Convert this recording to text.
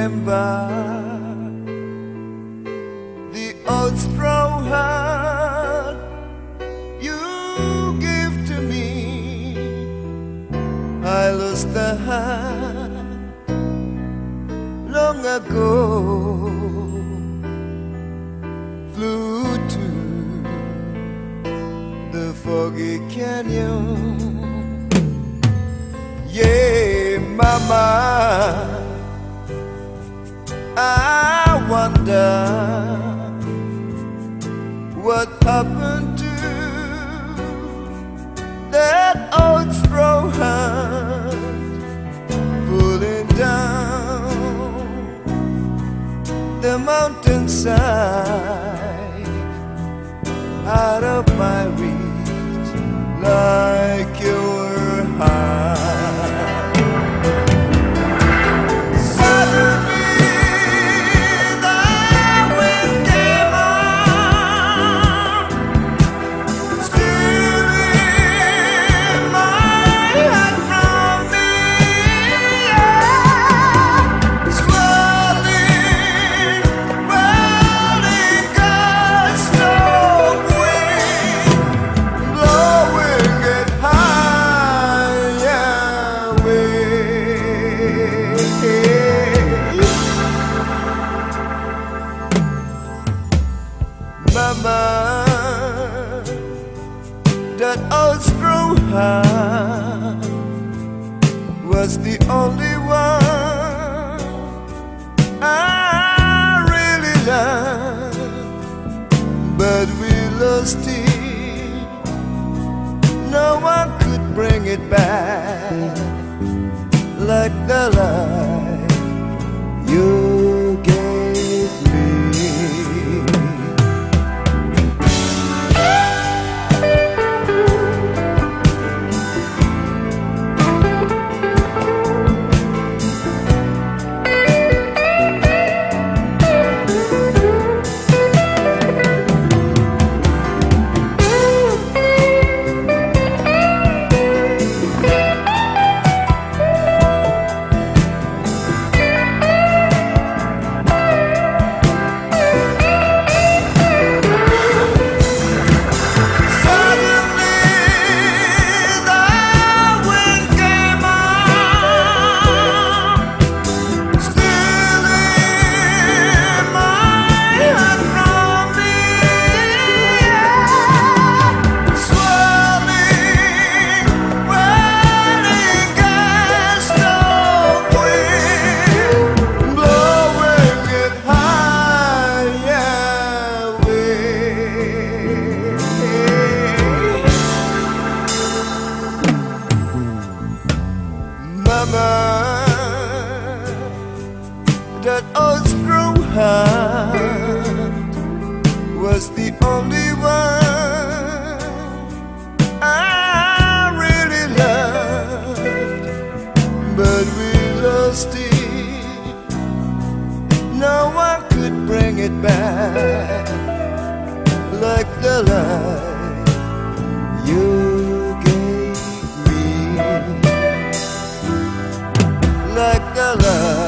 remember the old straw hat you gave to me. I lost the hat long ago, flew to the foggy canyon. Yeah, mama, I wonder what happened to that old straw hat pulling down the mountainside out of my reach, like you were high. Mama, that old straw hat was the only one I really loved, but we lost it. No one could bring it back like the life you gave me. Mama, that old straw hat was the only one I really loved, but we lost it. No one could bring it back like the life you gave me, like the love